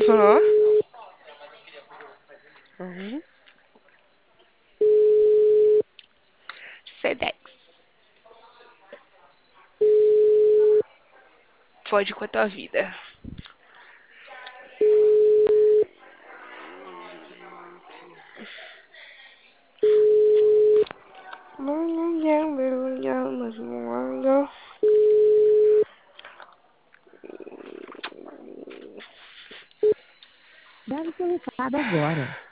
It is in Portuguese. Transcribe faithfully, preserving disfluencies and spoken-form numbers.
Ó. Uhum. Sedex. Pode com a tua vida. Deve ser recado agora.